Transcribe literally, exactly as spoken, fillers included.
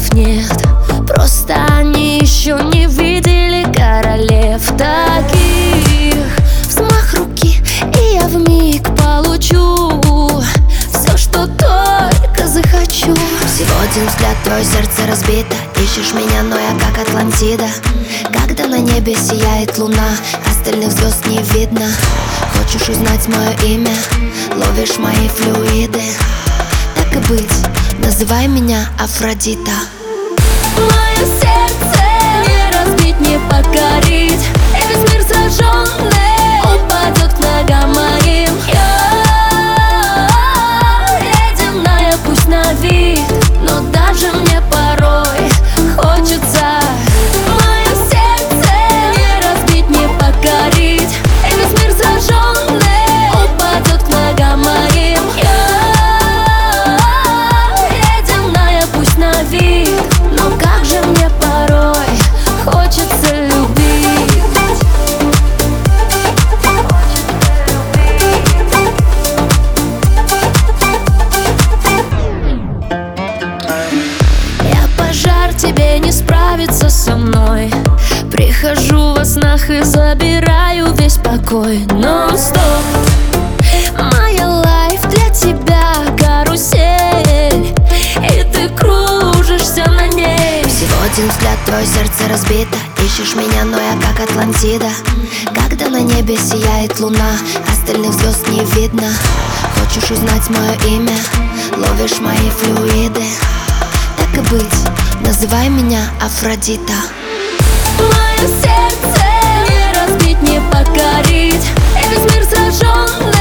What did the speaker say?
слов нет, просто они еще не видели королев таких. Взмах руки, и я вмиг получу все, что только захочу. Всего один взгляд, твое сердце разбито. Ищешь меня, но я как Атлантида. Когда на небе сияет луна, остальных звезд не видно. Хочешь узнать мое имя, ловишь мои флюиды. Так и быть, называй меня Афродита. Мое сердце не разбить, не покорить, и весь мир сожженный упадет к ногам моим. Я ледяная, пусть на вид, но даже мне порой хочется. Мое сердце не разбить, не покорить, и весь мир сожженный упадет к ногам моим. Я ледяная, пусть на вид, но как же мне порой хочется любить. Я пожар, тебе не справиться со мной. Прихожу во снах и забираю весь покой. Но стоп, моя лайф для тебя карусель, и ты кружишься на ней. Всего один взгляд, твое сердце разбито. Ищешь меня, но я как Атлантида. Когда на небе сияет луна, остальных звезд не видно. Хочешь узнать мое имя, ловишь мои флюиды. Так и быть, называй меня Афродита. Мое сердце не разбить, не покорить, и весь мир сожженный